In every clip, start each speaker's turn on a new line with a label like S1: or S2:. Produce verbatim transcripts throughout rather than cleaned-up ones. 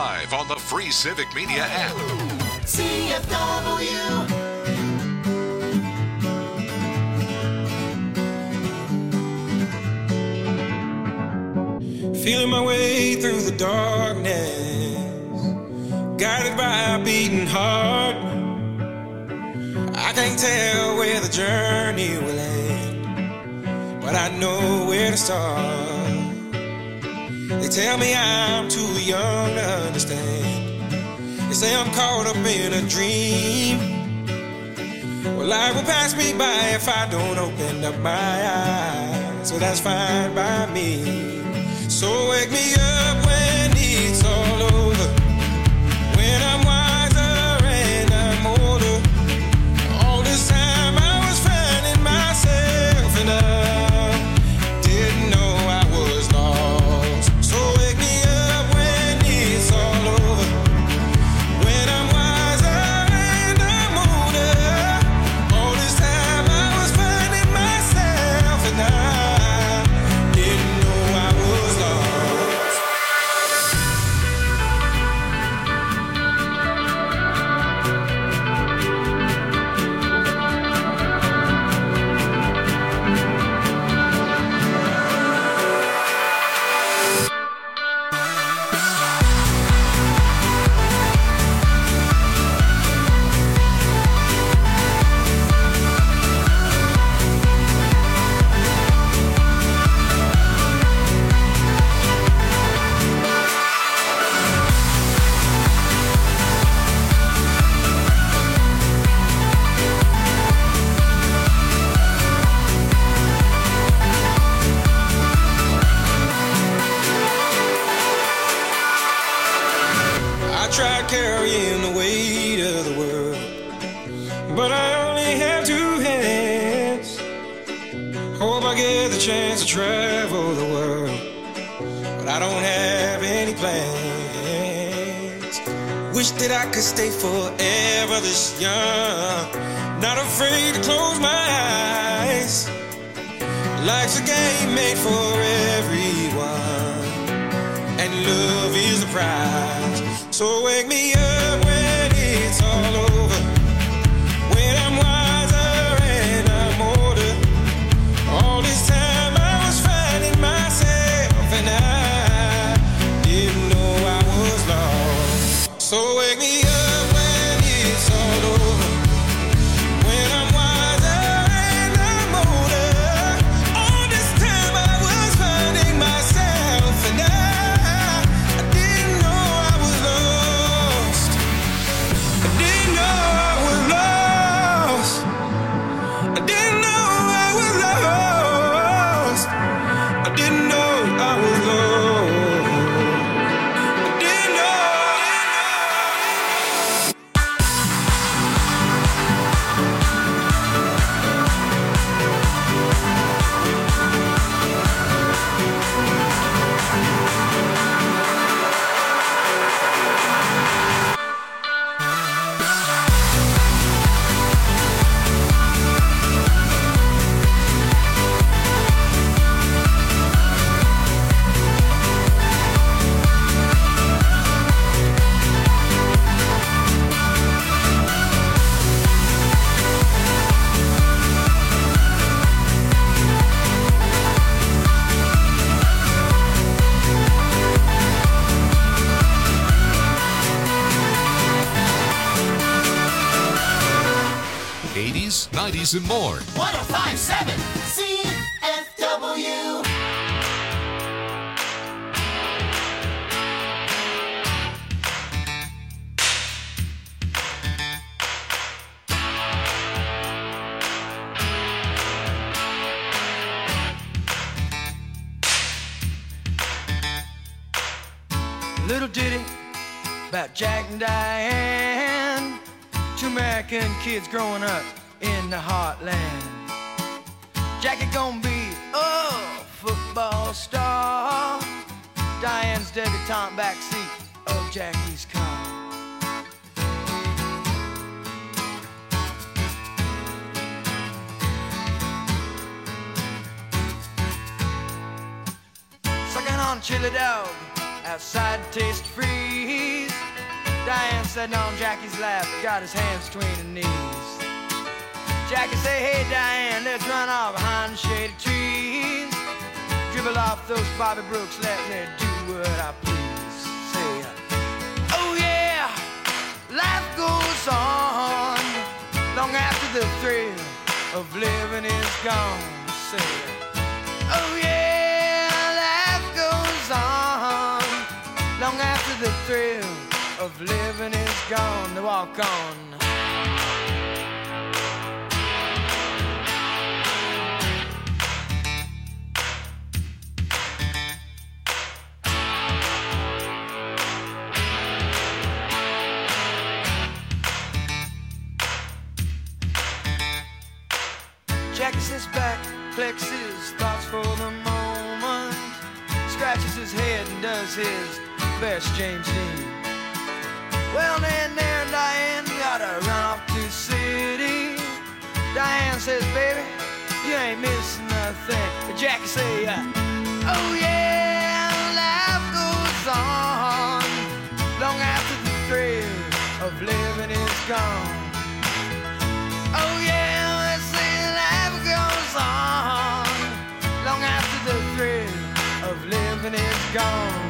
S1: live on the free Civic Media app.
S2: C F W.
S3: Feeling my way through the darkness, guided by a beating heart. I can't tell where the journey will end, but I know where to start. They tell me I'm too young to understand. They say I'm caught up in a dream. Well, life will pass me by if I don't open up my eyes, so that's fine by me. So wake me up when it's all over, when I'm wiser and I'm older. All this time I was finding myself and I didn't know I was lost. So wake me up when it's all over, when I'm wiser and I'm older. All this time I was finding myself and I didn't know I was lost. I tried carrying the weight of the world, but I only have two hands. Hope I get the chance to travel the world, but I don't have any plans. Wish that I could stay forever this young, not afraid to close my eyes. Life's a game made for everyone, and love is the prize. So wake me up when it's all over, when I'm wiser and I'm older. All this time I was finding myself and I didn't know I was lost. So wake me up when it's all over, when I'm wiser and I'm older. All this time I was finding myself and I, I didn't know I was lost. I didn't know I was lost. I didn't know I was lost. I didn't know I was lost. I didn't know.
S1: eighties, nineties, and more.
S2: one oh five point seven C F W.
S4: Little ditty about Jack and Diane, two American kids growing up in the heartland. Jackie gonna be a football star, Diane's debutante backseat of Jackie's car. Sucking on chili dog outside taste free. Diane sitting on Jackie's lap, got his hands between her knees. Jackie say, hey Diane, let's run off behind the shady trees. Dribble off those Bobby Brooks, let me do what I please. Say, oh yeah, life goes on long after the thrill of living is gone. Say, oh yeah, life goes on long after the thrill of living is gone. To walk on. Jackie sits back, collects his thoughts for the moment, scratches his head and does his best James Dean. Well, then there and Diane gotta run off to the city. Diane says, baby, you ain't missing nothing. But Jackie say, uh, oh yeah, life goes on long after the thrill of living is gone. Oh yeah, let's say life goes on long after the thrill of living is gone.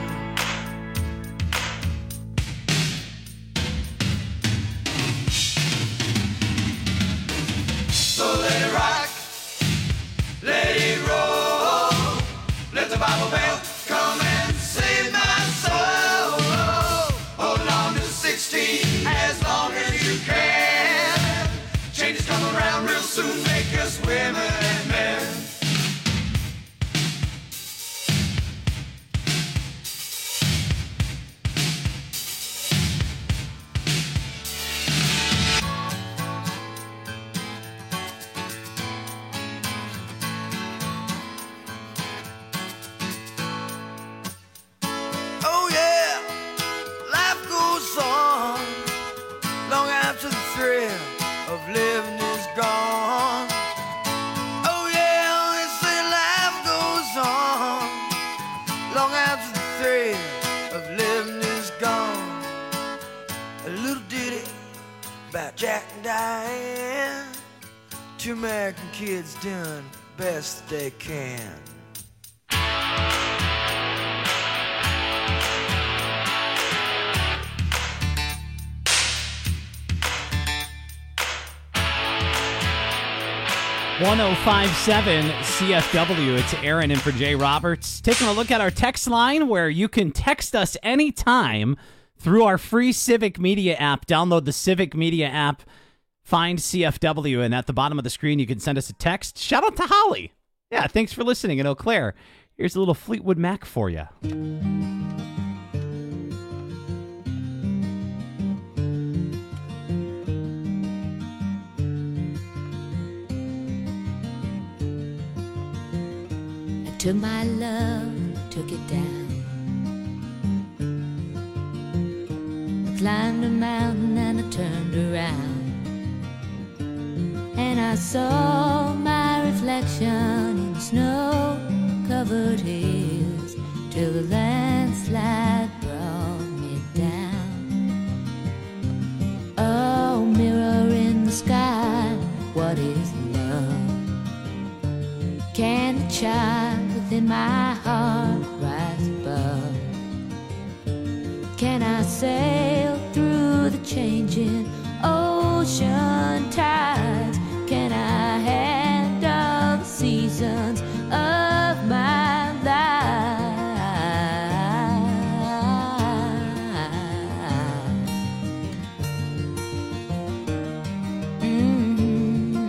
S4: So let it rock, let it roll, let the Bible bell come and save my soul. Hold on to sixteen as long as you can. Changes come around real soon, make us women and men. Oh yeah, life goes on long after the thrill of living is gone. Oh yeah, they say life goes on long after the thrill of living is gone. A little ditty about Jack and Diane, two American kids doing best they can.
S5: one oh five point seven C F W. It's Aaron in for Jay Roberts. Taking a look at our text line where you can text us anytime through our free Civic Media app. Download the Civic Media app, find C F W, and at the bottom of the screen you can send us a text. Shout out to Holly. Yeah, thanks for listening in Eau Claire. Here's a little Fleetwood Mac for you.
S6: Took my love, took it down. I climbed a mountain and I turned around, and I saw my reflection in snow-covered hills till the landslide brought me down. Oh, mirror in the sky, what is love? Can the child within my heart rise above? Can I sail through the changing ocean tides? Can I handle the seasons of my life? Mm-hmm.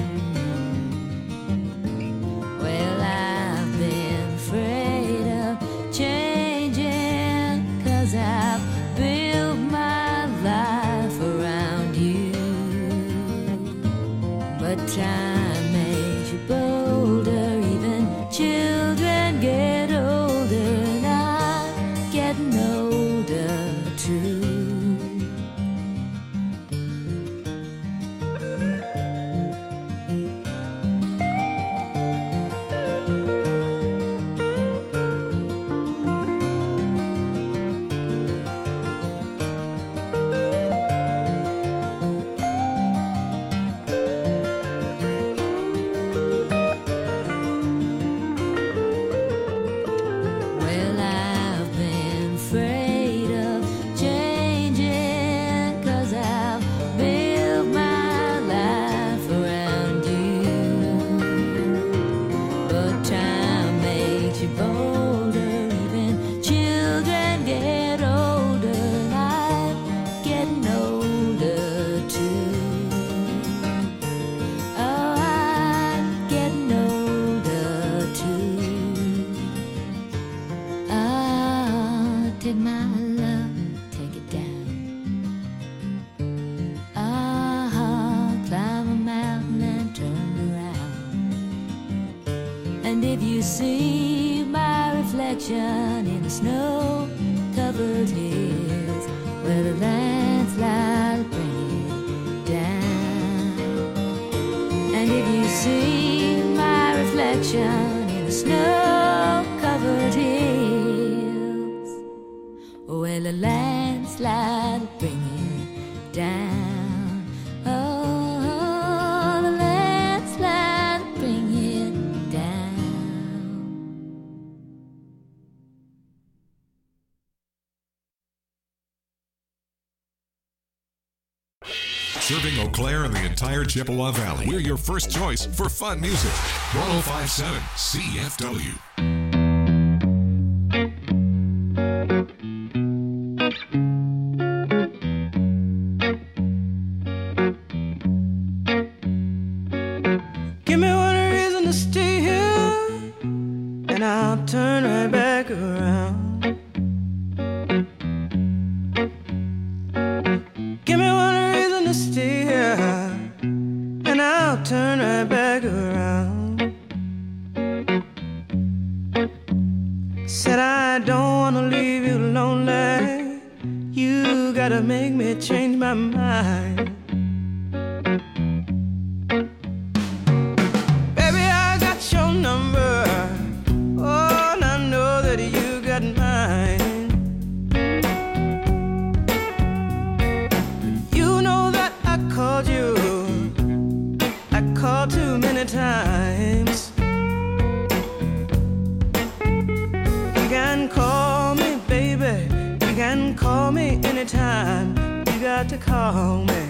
S6: Well, I've been afraid of changing, 'cause I've built my life around you. you see my reflection in the snow-covered hills where the landslide bring it down? And if you see my reflection in the snow-covered hills, well, the landslide bring it down. Oh, the landslide bring it down.
S1: Serving Eau Claire and the entire Chippewa Valley. We're your first choice for fun music. one oh five point seven C F W.
S3: Give me one reason to stay here, and I'll turn right back around. Give me one reason to stay here, and I'll turn right back around. Said I don't wanna leave you lonely. You gotta make me change my mind. Baby, I got your number. Oh, and I know that you got mine. You know that I called you. I called too many times. You can call me, baby. You can call me anytime. You got to call me.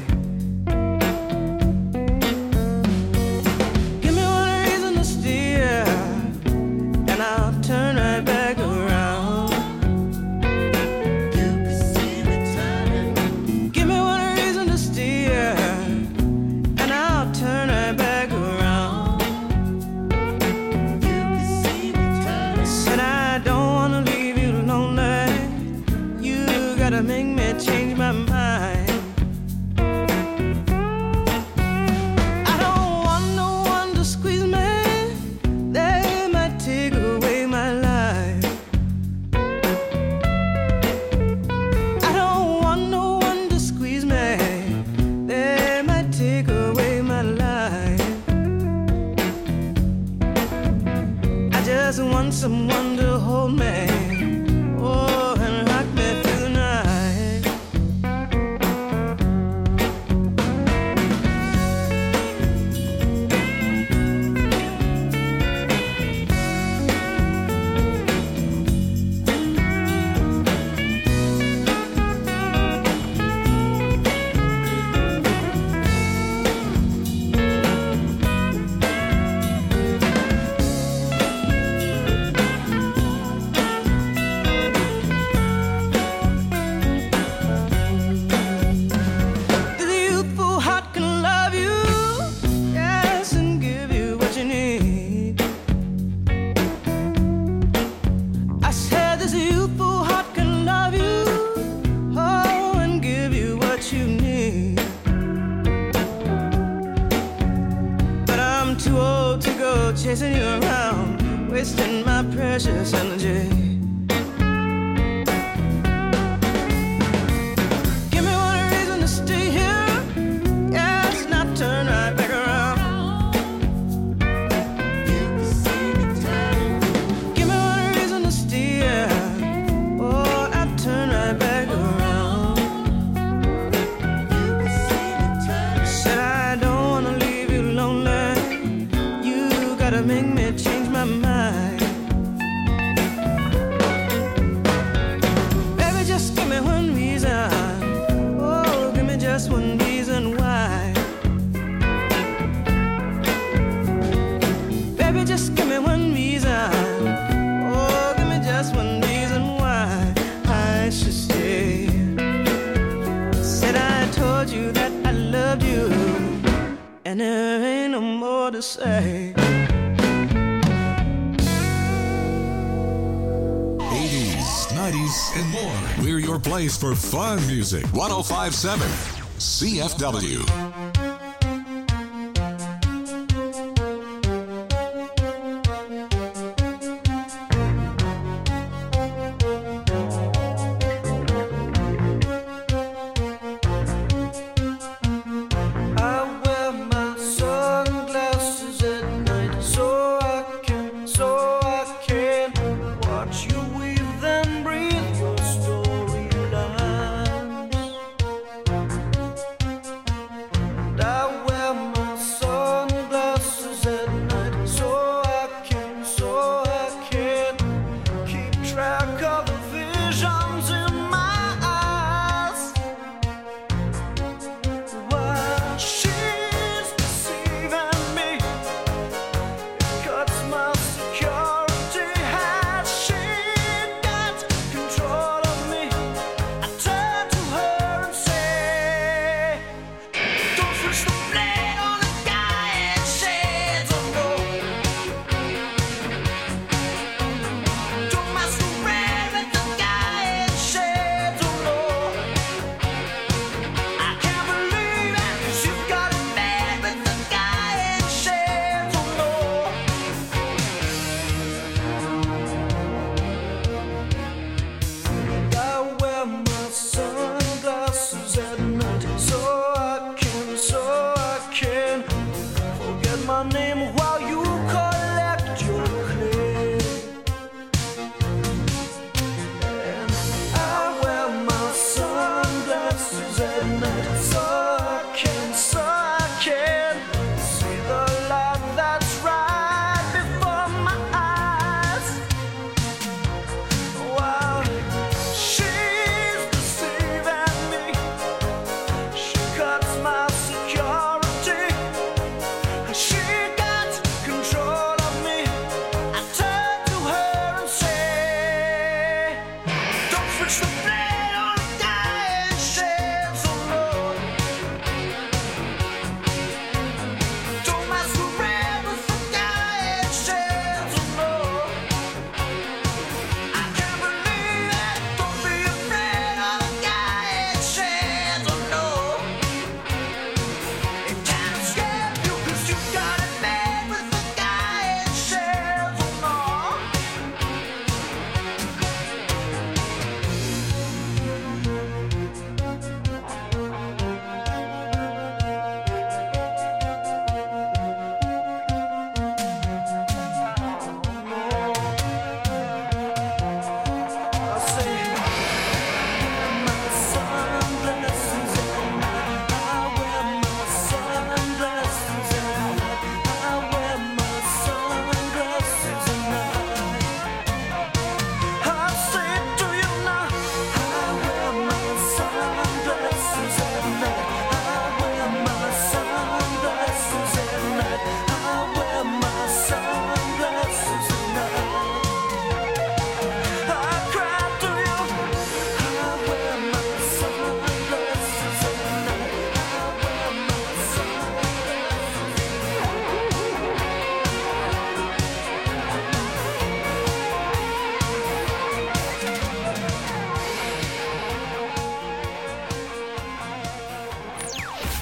S3: Give me one reason to steer, and I'll turn right back around. You can see me turning. Give me one reason to steer, and I'll turn right back around. You can see me turning. Said I don't wanna leave you lonely. You gotta make me change my mind. I don't want no one to squeeze me. They might take away my life. I don't want no one to squeeze me. They might take away my life. I just want someone to hold me. Oh, and rock me through the night. The youthful heart can love you, yes, and give you what you need. I said this youthful heart can love you, oh, and give you what you need. But I'm too old to go chasing you around, wasting my precious energy. Give me one reason to stay here, yes, and I'll turn right back around. You can see me turning. Give me one reason to stay here, oh, and I'll turn right back around. You can see me turning. Said I don't wanna leave you lonely. You gotta make me change my mind. Baby, just give me one reason. Oh, give me just one reason why. Baby, just give me one reason. Oh, give me just one reason why I should stay. Said I told you that I loved you, and there ain't no more to say.
S1: eighties, nineties, and more. We're your place for fun music. one oh five point seven C F W.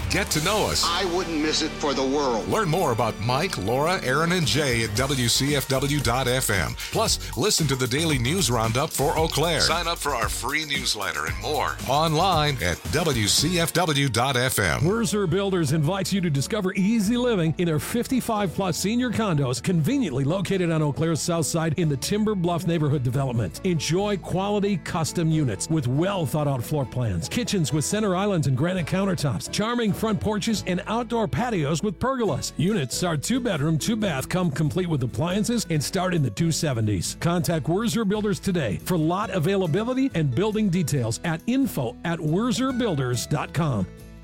S1: Get to know us.
S7: I wouldn't miss it for the world.
S1: Learn more about Mike, Laura, Aaron, and Jay at W C F W dot F M. Plus, listen to the daily news roundup for Eau Claire. Sign up for our free newsletter and more online at W C F W dot F M.
S8: Werzer Builders invites you to discover easy living in their fifty-five plus senior condos conveniently located on Eau Claire's south side in the Timber Bluff neighborhood development. Enjoy quality custom units with well thought out floor plans, kitchens with center islands and granite countertops, charming front porches, and outdoor patios with pergolas. Units are two bedroom, two bath, come complete with appliances and start in the two seventies. Contact Werzer Builders today for lot availability and building details at info at werzer builders dot com.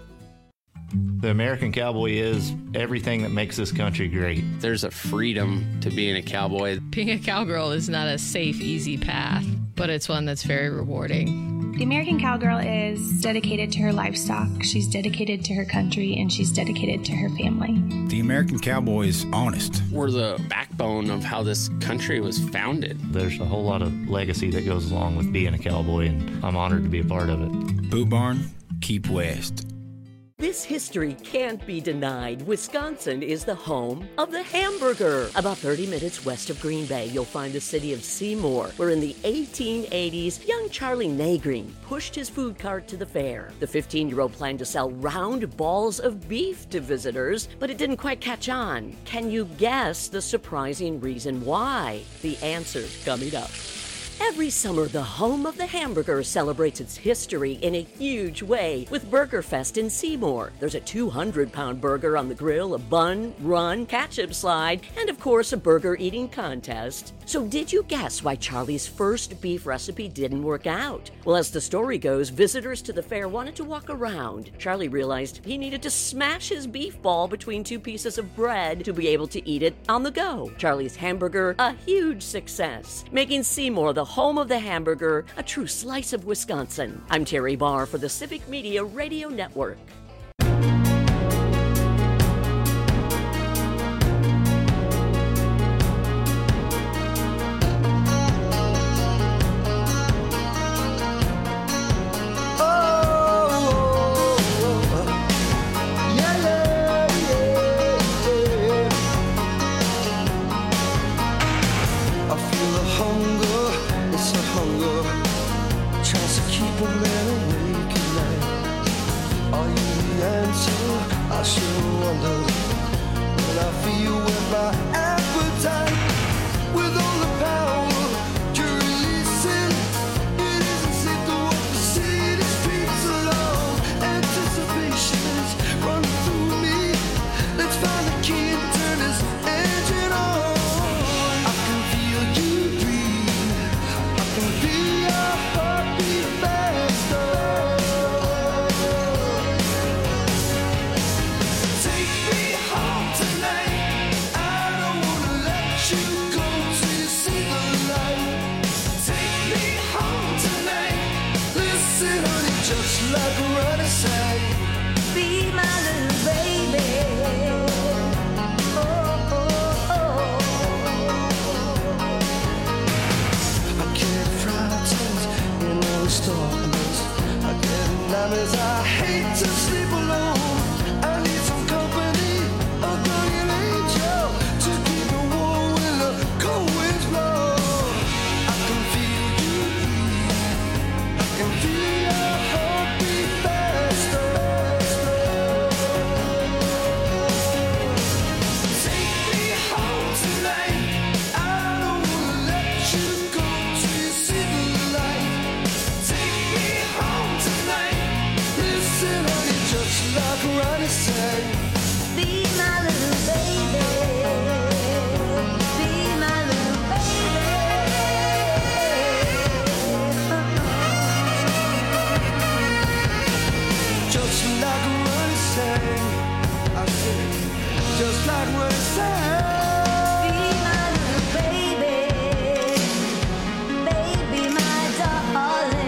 S9: The American cowboy is everything that makes this country great.
S10: There's a freedom to being a cowboy.
S11: Being a cowgirl is not a safe, easy path, but it's one that's very rewarding.
S12: The American cowgirl is dedicated to her livestock, she's dedicated to her country, and she's dedicated to her family.
S13: The American cowboy is honest.
S10: We're the backbone of how this country was founded.
S9: There's a whole lot of legacy that goes along with being a cowboy, and I'm honored to be a part of it.
S13: Boot Barn, keep west.
S14: This history can't be denied. Wisconsin is the home of the hamburger. About thirty minutes west of Green Bay, you'll find the city of Seymour, where in the eighteen eighties, young Charlie Nagreen pushed his food cart to the fair. The fifteen-year-old planned to sell round balls of beef to visitors, but it didn't quite catch on. Can you guess the surprising reason why? The answer's coming up. Every summer, the home of the hamburger celebrates its history in a huge way with Burger Fest in Seymour. There's a two hundred pound burger on the grill, a bun, run, ketchup slide, and of course a burger eating contest. So did you guess why Charlie's first beef recipe didn't work out? Well, as the story goes, visitors to the fair wanted to walk around. Charlie realized he needed to smash his beef ball between two pieces of bread to be able to eat it on the go. Charlie's hamburger, a huge success, making Seymour the home of the hamburger, a true slice of Wisconsin. I'm Terry Barr for the Civic Media Radio Network.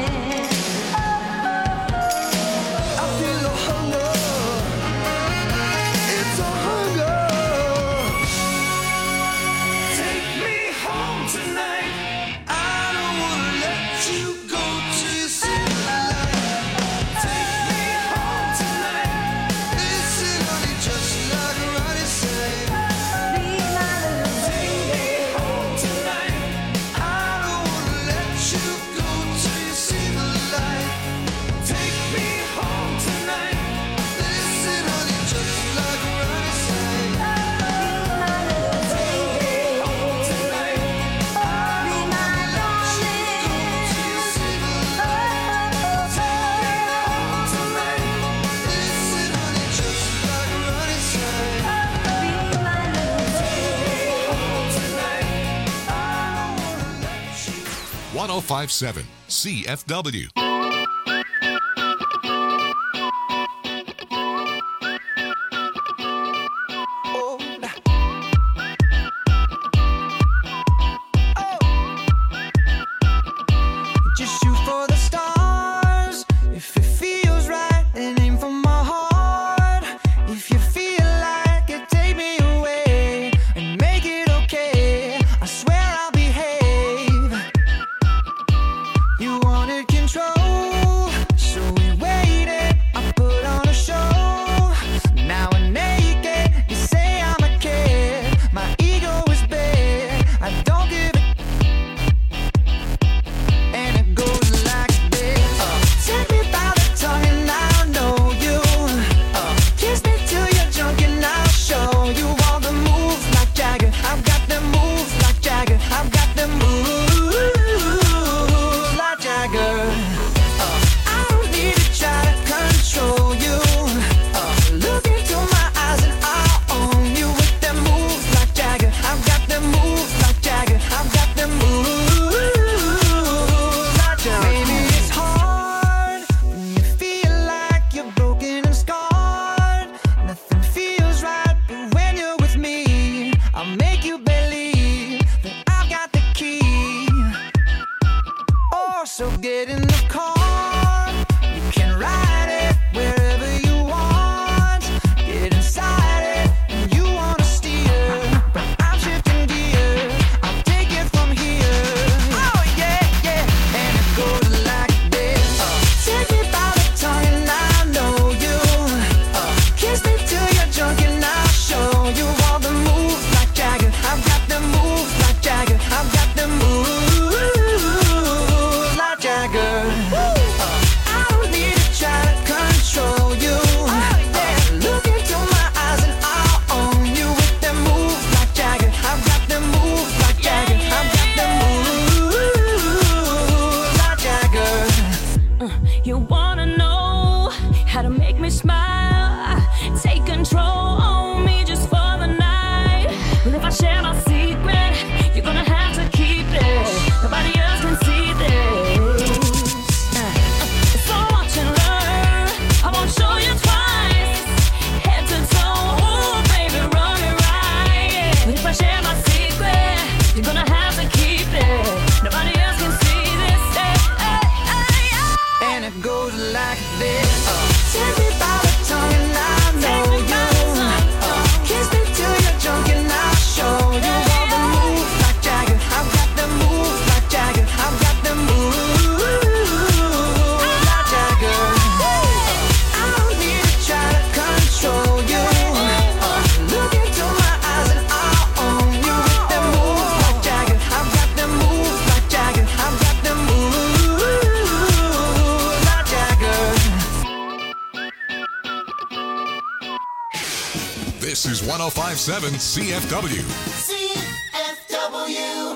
S15: I feel the hunger
S1: oh five seven C F W.
S4: Just shoot for the stars. If it feels right, then aim for my heart. If you feel like it, take me away and make it okay. I swear I'll behave. You wanted control, so we waited. I put on a show. Now I'm naked. You say I'm a kid. My ego is big. I don't give a and it goes like this. Uh, take me by the tongue and I'll know you. Uh, kiss me till you're drunk and I'll show you all the moves like Jagger. I've got the moves like Jagger. I've got the moves like Jagger. Uh, I don't need to try to control you. Uh, look into my eyes and I'll own you with the moves like Jagger. I've got the moves like Jagger. I've got the moves. Maybe it's hard when you feel like you're broken and scarred. Nothing feels right, but when you're with me, I'll make you believe that I've got the key. Oh, so get in the car. You can ride it wherever you want. Get inside it and you wanna steer, but I'm shifting gears. I'll take it from here. Oh yeah, yeah. And it goes like this. Uh, take me by the tongue and I know you. Uh, kiss me till you're drunk and I'll show you all the moves like Jagger. I've got the moves like Jagger. I've got the moves like Jagger. Uh, I don't need to try to control you. Uh, look into my eyes and I'll own you with the moves like Jagger. I've got the moves like Jagger. I've got the moves like Jagger.
S6: You wanna know how to make me smile? Take control on me just for the night. But if I share my secret, you're gonna have to keep it. Nobody else can see this. So watch and learn. I won't show you twice. Head to toe, ooh, baby, run it right. But if I share my secret, you're gonna have to keep it. Nobody else can see this. Hey, hey, hey, hey.
S4: And it goes like this. Uh, take me by the tongue and I know you. Uh, kiss me till you're drunk and I'll show you all the moves like Jagger. I've got the moves like Jagger. I've got the moves like Jagger. I don't need to try to control you. Uh, look into my eyes and I'll own you with the moves like Jagger. I've got the moves like Jagger. I've got the moves like Jagger.
S1: This is one oh five seven C F W.
S2: C F W.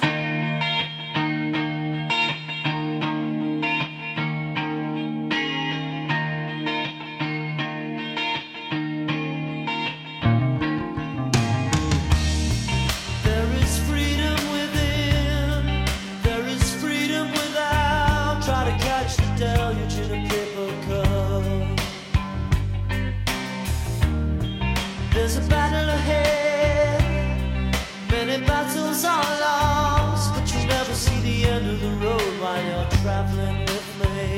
S15: There is freedom within, there is freedom without. Try to catch the deluge in a paper cup. There's a battle ahead, many battles are lost, but you never see the end of the road while you're traveling with me.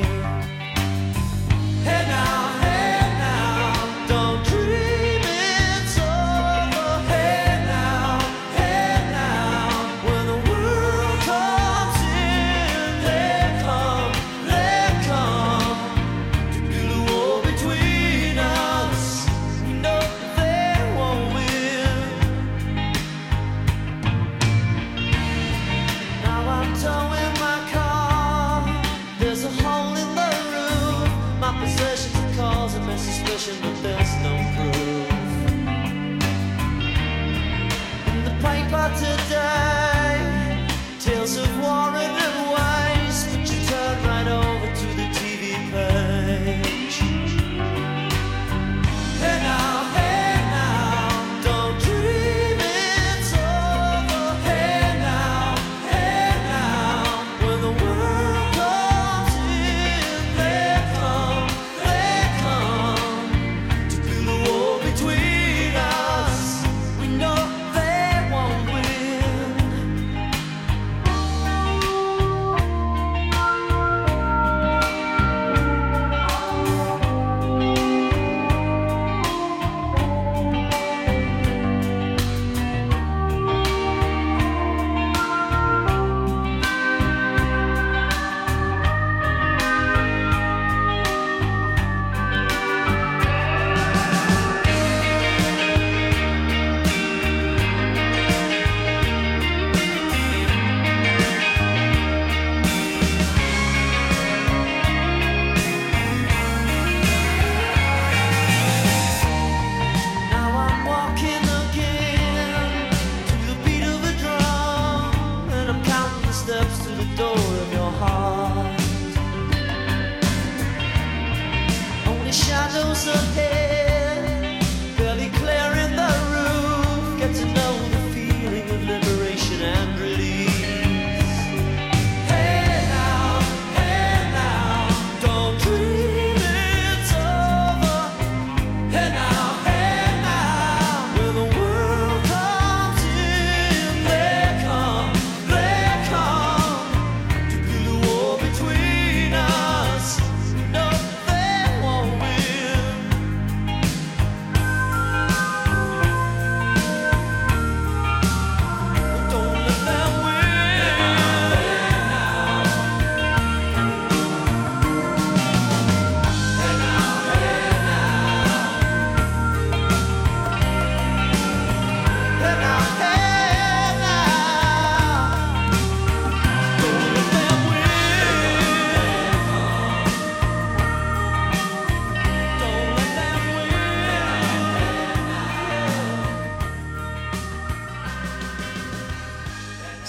S15: Hey now, hey now, don't dream it's over. Hey now, hey now, when the world comes in, they come, they come to build a wall between us. We know they won't win. Now I'm towing my car. There's a hole in the roof. My possessions are causing me suspicion, but there's no proof. In the paper today, tales of war and waste, but you turn right over to the T V page. Hey now, hey now, don't dream it's over. Hey now, hey now, when the world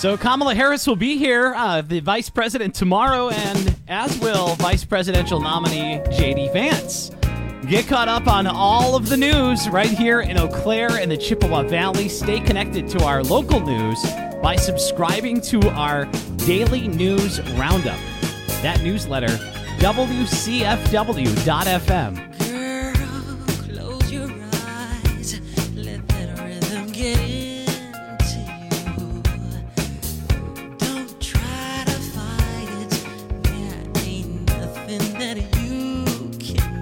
S5: So Kamala Harris will be here, uh, the vice president, tomorrow, and as will vice presidential nominee J D Vance. Get caught up on all of the news right here in Eau Claire and the Chippewa Valley. Stay connected to our local news by subscribing to our daily news roundup. That newsletter, W C F W dot F M.
S15: Close your eyes, let that rhythm get into you. Don't try to fight it, there ain't nothing that you can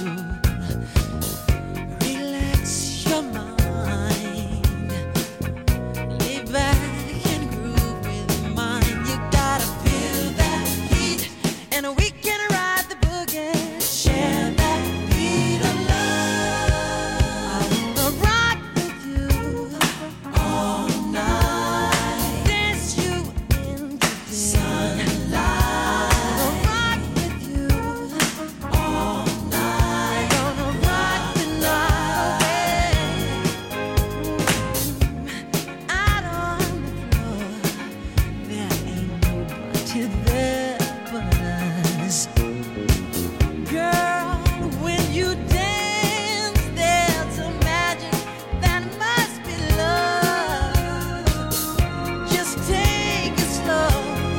S15: do. Relax your mind, lay back and groove with mine. You gotta feel that heat, and we can ride the boogie. Share that beat of love. I wanna rock with you all night. Dance you into the sunlight. Gonna rock with you all night. Gonna rock the night away. Out on the floor, there ain't nobody there but us. Girl, when you dance, there's a magic that must be love. Just take it slow,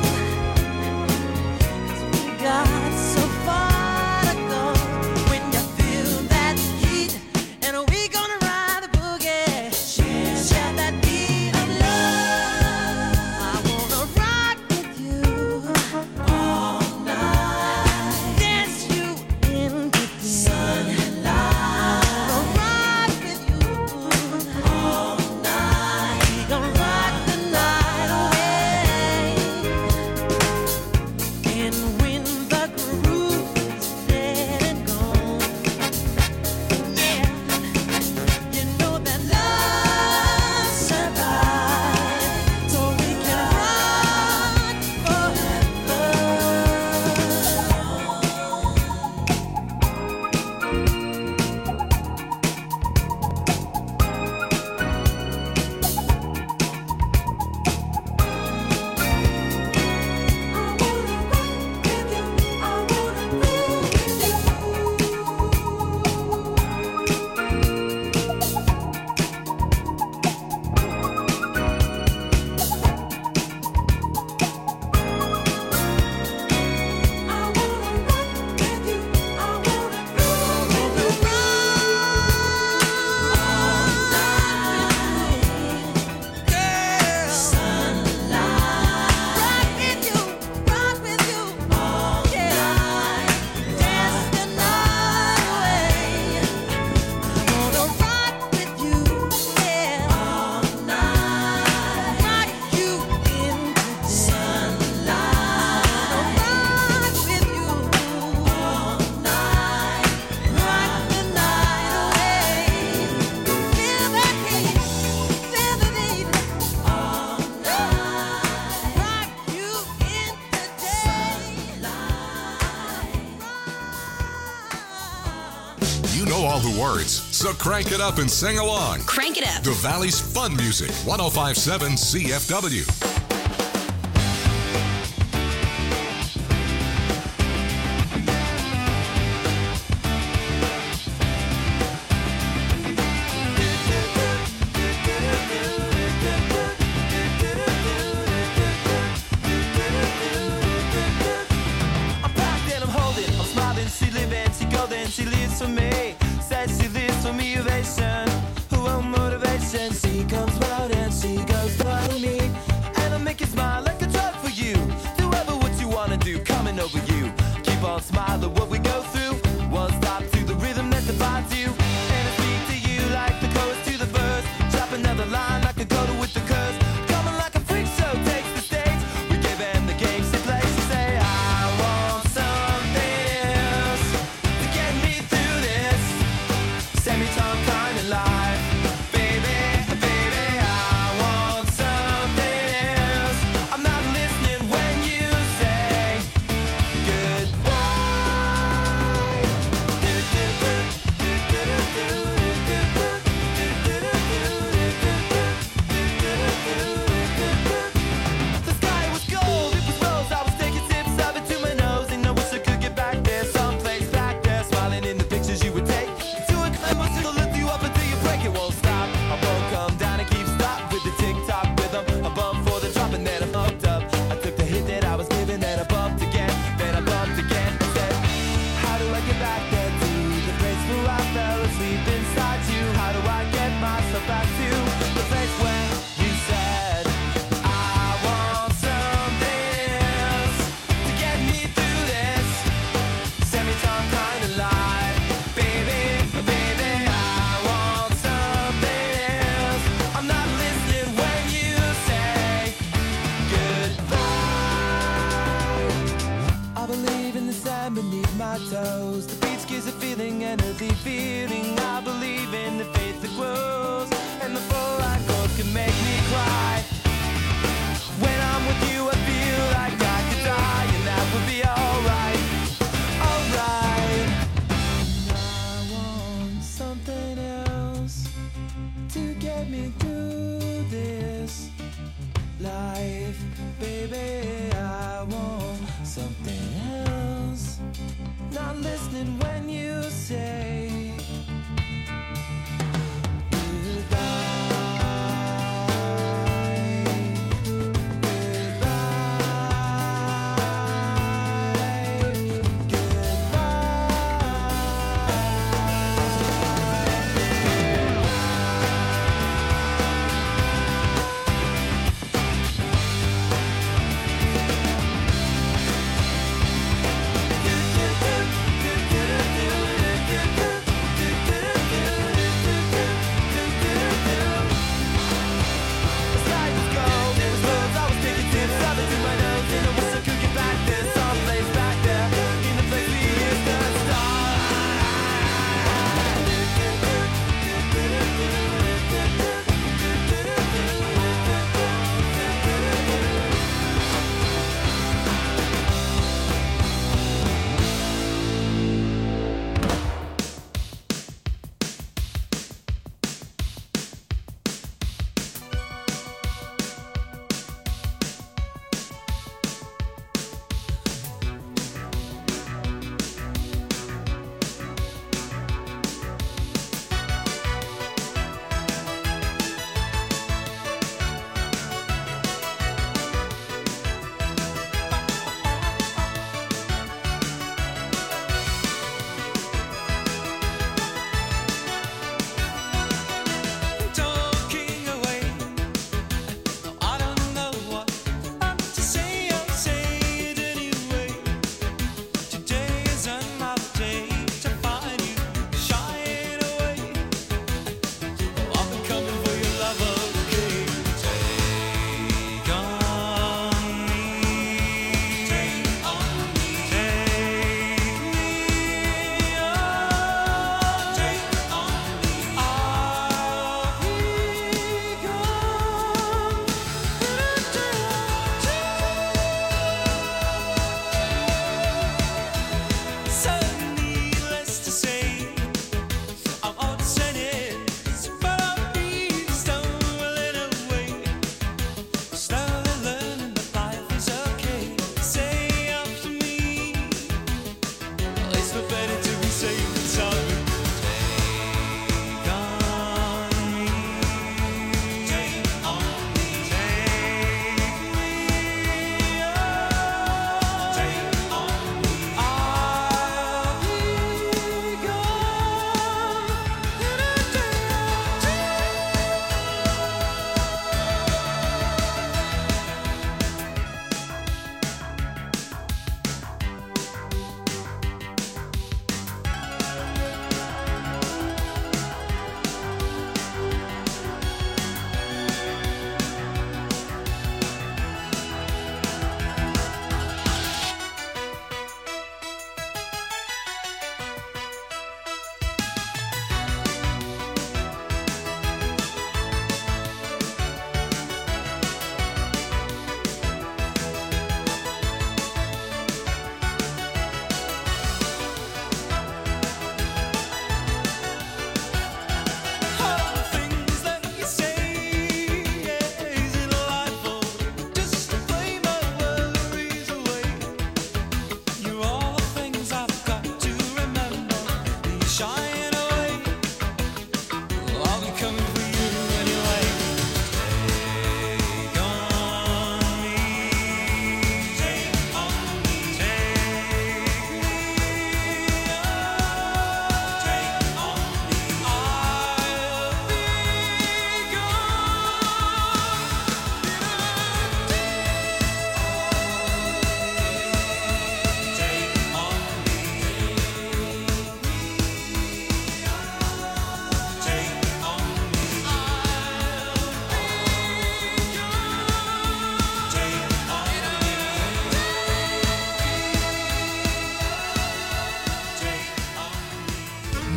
S15: 'cause we got so far to go. When you feel that heat, and we gonna ride the boogie. Share that beat of love. I wanna rock with you all night. Dance you into the sunlight. Gonna rock with you all night. Gonna rock the night away. And when the groove is dead and gone, yeah, you know that love survives, so we can rock forever.
S1: You know all the words, so crank it up and sing along.
S16: Crank it up.
S1: The Valley's fun music, one oh five point seven C F W.
S15: I'm packed and I'm holding, I'm smiling, she living, she golden, she lives for me. Says she lives for me, ovation, who won't motivation. She comes round and she goes by me, and I make you smile like a drug for you. Do ever what you wanna do, coming over you. Keep on smiling what we go through. One stop to the rhythm that defines you, and I speak to you like the chorus to the verse. Drop another line like a coda with the curse. Coming like a freak show takes the stage. We give them the game she plays. She say I want something else to get me through this semi-tongue kind of life. Baby, baby, I want something else. I'm not listening when you say goodbye.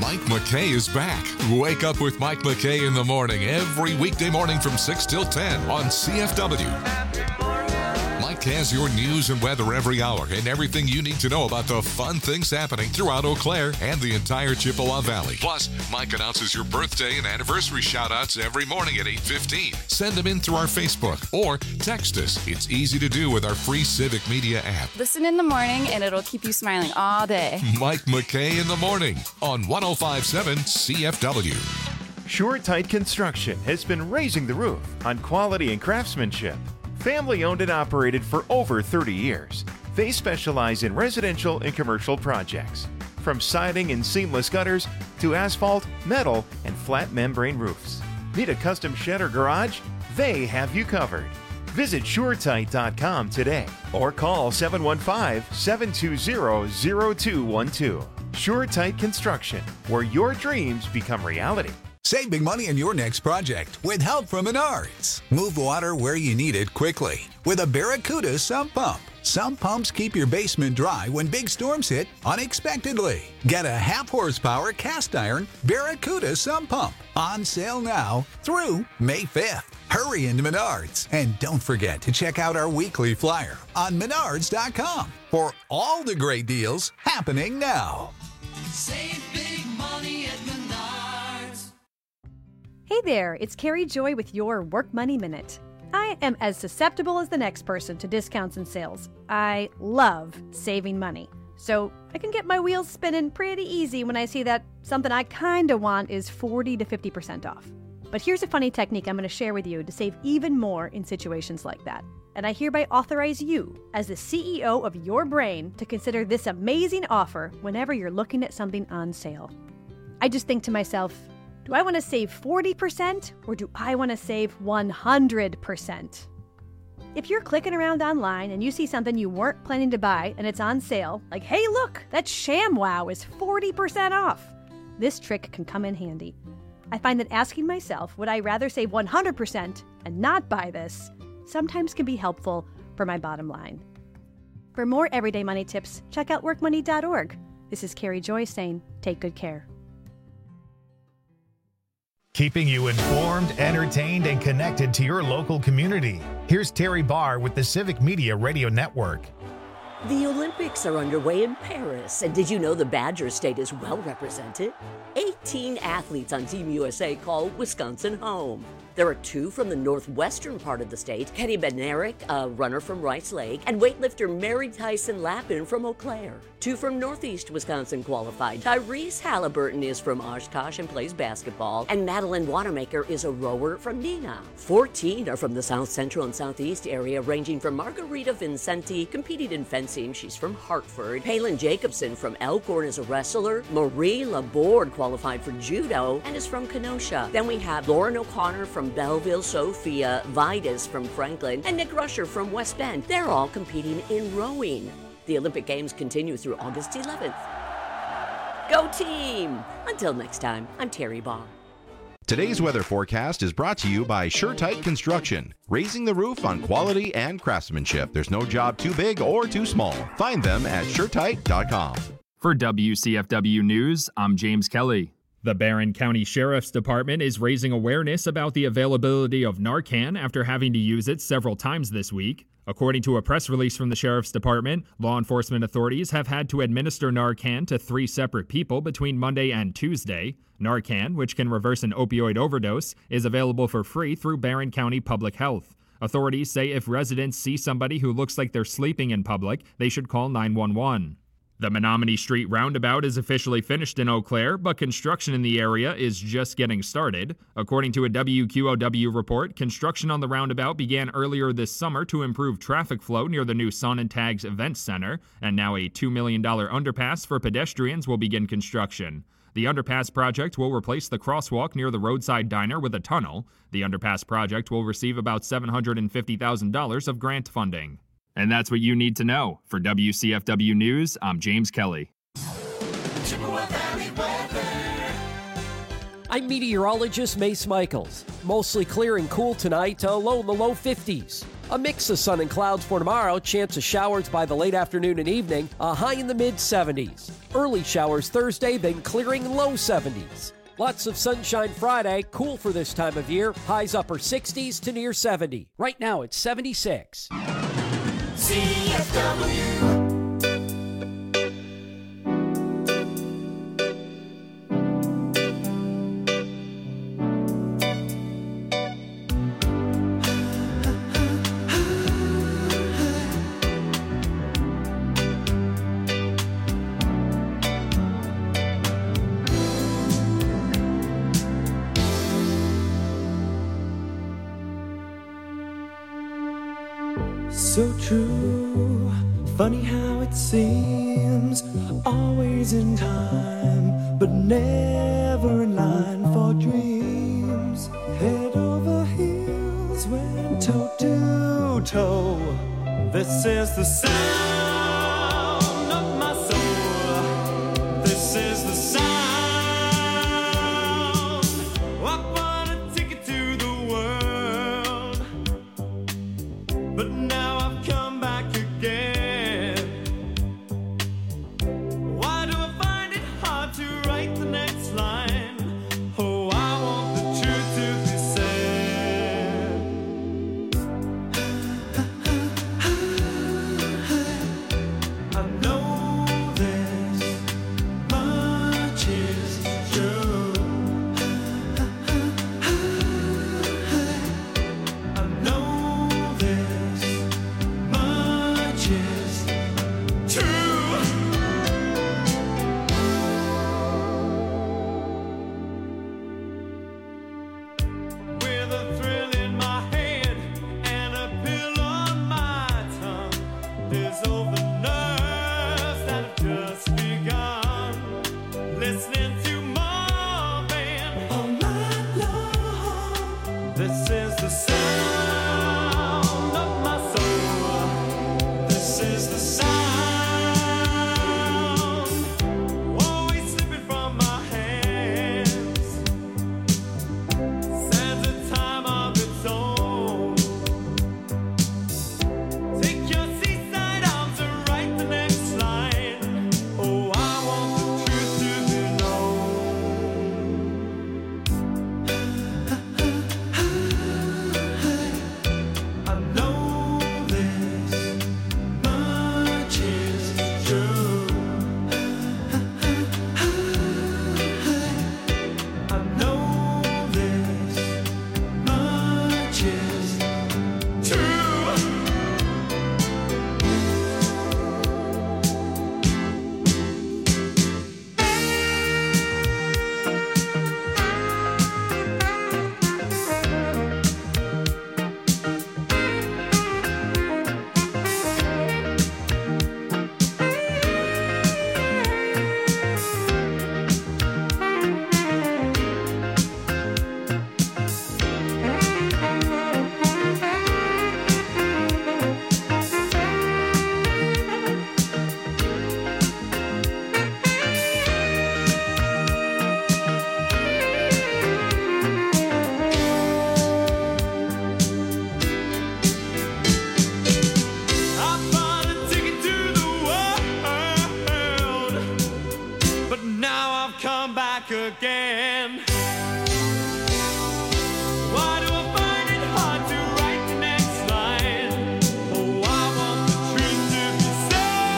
S1: Mike McKay is back. Wake up with Mike McKay in the morning every weekday morning from six till ten on C F W. Mike has your news and weather every hour and everything you need to know about the fun things happening throughout Eau Claire and the entire Chippewa Valley. Plus, Mike announces your birthday and anniversary shout-outs every morning at eight fifteen. Send them in through our Facebook or text us. It's easy to do with our free Civic Media app.
S16: Listen in the morning and it'll keep you smiling all day.
S1: Mike McKay in the morning on one oh five point seven C F W.
S17: SureTight Construction has been raising the roof on quality and craftsmanship. Family owned and operated for over thirty years. They specialize in residential and commercial projects, from siding and seamless gutters to asphalt, metal, and flat membrane roofs. Need a custom shed or garage? They have you covered. Visit Sure Tight dot com today or call seven one five, seven two zero, zero two one two. SureTight Construction, where your dreams become reality.
S18: Save big money on your next project with help from Menards. Move water where you need it quickly with a Barracuda sump pump. Sump pumps keep your basement dry when big storms hit unexpectedly. Get a half horsepower cast iron Barracuda sump pump on sale now through May fifth. Hurry into Menards and don't forget to check out our weekly flyer on Menards dot com for all the great deals happening now.
S2: Save big money at Menards.
S19: Hey there, it's Carrie Joy with your Work Money Minute. I am as susceptible as the next person to discounts and sales. I love saving money. So I can get my wheels spinning pretty easy when I see that something I kinda want is forty to fifty percent off. But here's a funny technique I'm going to share with you to save even more in situations like that. And I hereby authorize you, as the C E O of your brain, to consider this amazing offer whenever you're looking at something on sale. I just think to myself, do I want to save forty percent or do I want to save one hundred percent? If you're clicking around online and you see something you weren't planning to buy and it's on sale, like, hey, look, that ShamWow is forty percent off. This trick can come in handy. I find that asking myself, would I rather save one hundred percent and not buy this, sometimes can be helpful for my bottom line. For more everyday money tips, check out work money dot org. This is Carrie Joy saying, take good care.
S20: Keeping you informed, entertained, and connected to your local community. Here's Terry Barr with the Civic Media Radio Network.
S14: The Olympics are underway in Paris, and did you know the Badger State is well represented? eighteen athletes on Team U S A call Wisconsin home. There are two from the northwestern part of the state, Kenny Bednarik, a runner from Rice Lake, and weightlifter Mary Tyson Lappin from Eau Claire. Two from northeast Wisconsin qualified. Tyrese Halliburton is from Oshkosh and plays basketball, and Madeline Wanamaker is a rower from Neenah. fourteen are from the south central and southeast area, ranging from Margarita Vincenti, competing in fencing, she's from Hartford. Palin Jacobson from Elkhorn is a wrestler. Marie Laborde qualified for judo and is from Kenosha. Then we have Lauren O'Connor from Belleville, Sophia Vidas from Franklin, and Nick Rusher from West Bend. They're all competing in rowing. The Olympic Games continue through August eleventh. Go team! Until next time, I'm Terry Barr.
S21: Today's weather forecast is brought to you by SureTight Construction, raising the roof on quality and craftsmanship. There's no job too big or too small. Find them at Sure Tight dot com.
S22: For W C F W News, I'm James Kelly. The Barron County Sheriff's Department is raising awareness about the availability of Narcan after having to use it several times this week. According to a press release from the Sheriff's Department, law enforcement authorities have had to administer Narcan to three separate people between Monday and Tuesday. Narcan, which can reverse an opioid overdose, is available for free through Barron County Public Health. Authorities say if residents see somebody who looks like they're sleeping in public, they should call nine one one. The Menominee Street roundabout is officially finished in Eau Claire, but construction in the area is just getting started. According to a W Q O W report, construction on the roundabout began earlier this summer to improve traffic flow near the new Sun and Tags Event Center, and now a two million dollars underpass for pedestrians will begin construction. The underpass project will replace the crosswalk near the roadside diner with a tunnel. The underpass project will receive about seven hundred fifty thousand dollars of grant funding. And that's what you need to know. For W C F W News, I'm James Kelly.
S23: I'm meteorologist Mace Michaels. Mostly clear and cool tonight to a low in the low fifties.
S3: A mix of sun and clouds for tomorrow. Chance of showers by the late afternoon and evening. A high in the mid seventies. Early showers Thursday, then clearing low seventies. Lots of sunshine Friday. Cool for this time of year. Highs upper sixties to near seventy. Right now it's seventy-six.
S2: C F W.
S15: So true, funny how it seems, always in time, but never in line for dreams. Head over heels, went toe to toe. This is the sound of my soul. This is the sound. I want a ticket to the world, but now I've come back again. Why do I find it hard to write the next line? Oh, I want the truth to be said. I know this much is true. I know this much is true. With a thrill in my head and a pill on my tongue, dissolve the nerves that have just begun. Listening to Marvin all night long. This is the sound of my soul. This is the sound. Always slipping from my hands. Stands a time of its own. Take your seaside arms and write the next line. Oh, I want the truth to be known. I know this much is true. I know this much is true. I bought a ticket to the world, but now I've come back again. Why do I find it hard to write the next line? Oh, I want the truth to be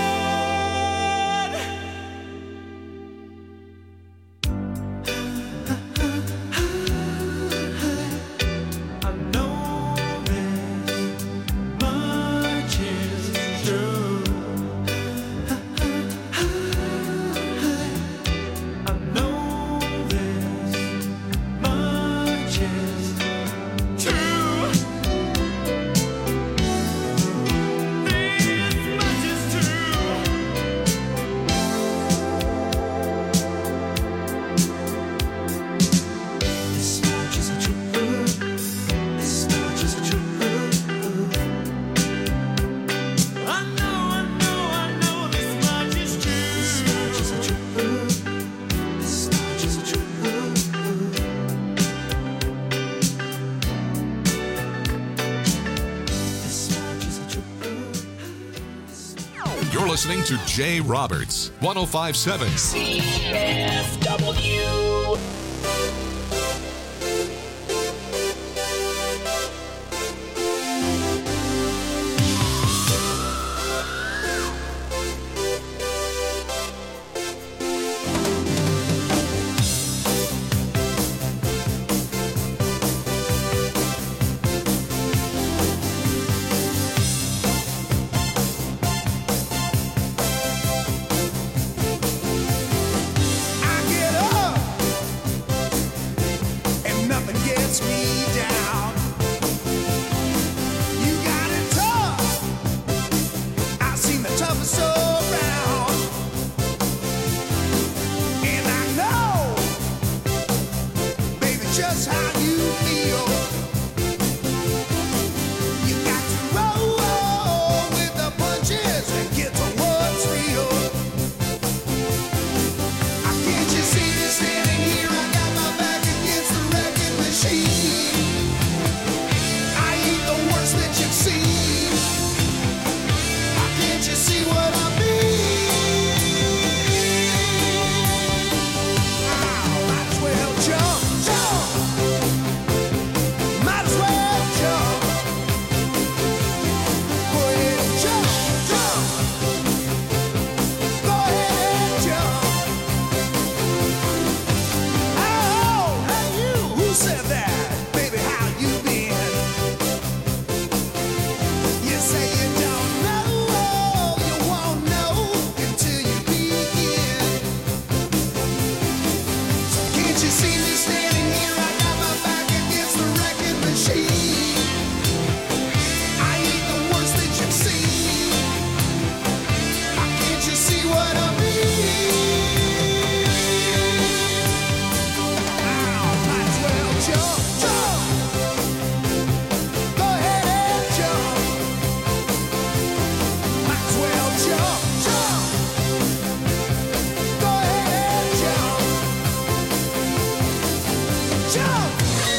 S15: said. I know this much is true. I know this
S1: listening to Jay Roberts, one oh five point seven
S2: C F W. Just how you feel. You got to roll, roll with the punches and get to what's real. I can't you see me standing here? I got my back against the wrecking machine. I ain't the worst that you've seen. Why can't you see what I mean? Oh, might as well jump, jump. Might as well jump. Go ahead and jump, jump. Go ahead and jump. Oh, hey you, who said that? Baby, how you been? You say you don't know, you won't know until you begin. So can't you see me standing here? I got my back against the wrecking machine. I ain't the worst that you've seen. Why can't you see what I mean? Oh, might as well jump, jump. Go ahead and jump. Might as well jump, jump. Go ahead and jump. Jump.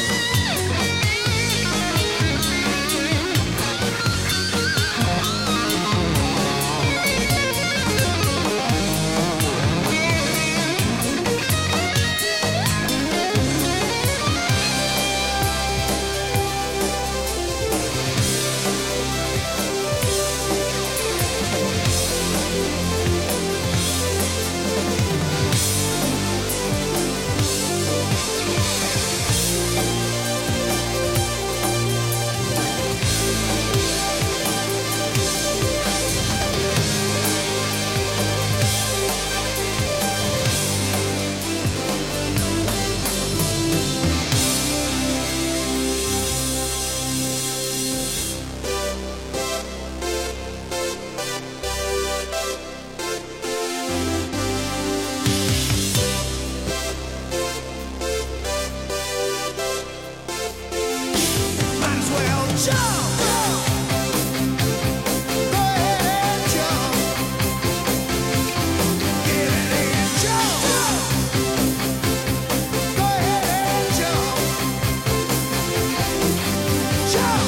S2: Might as well jump. Go ahead and jump. Get it and jump. Go ahead and jump. Jump.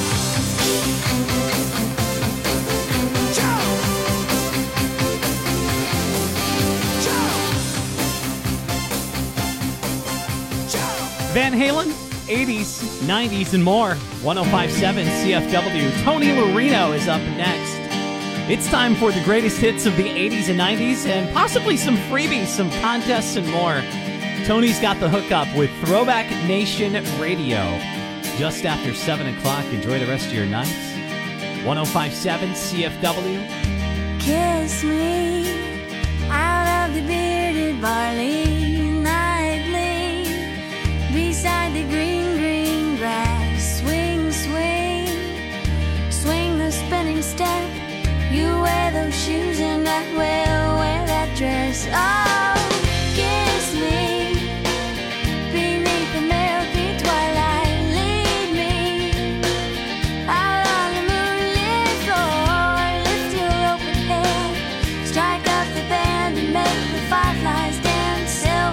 S2: Jump. Jump.
S5: Van Halen, eighties, nineties, and more. one oh five point seven C F W. Tony Marino is up next. It's time for the greatest hits of the eighties and nineties and possibly some freebies, some contests, and more. Tony's got the hookup with Throwback Nation Radio. Just after seven o'clock, enjoy the rest of your nights. one oh five point seven C F W.
S6: Kiss me out of the bearded barley nightly, beside the green, green grass. Swing, swing, swing the spinning step. You wear those shoes and I will wear that dress. Oh, kiss me beneath the milky twilight. Lead me out on the moonlit floor. Lift your open head, strike up the band and make the fireflies dance.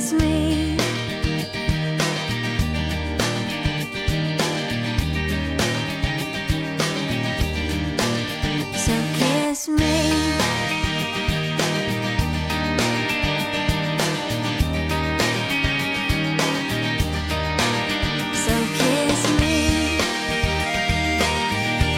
S6: kiss me.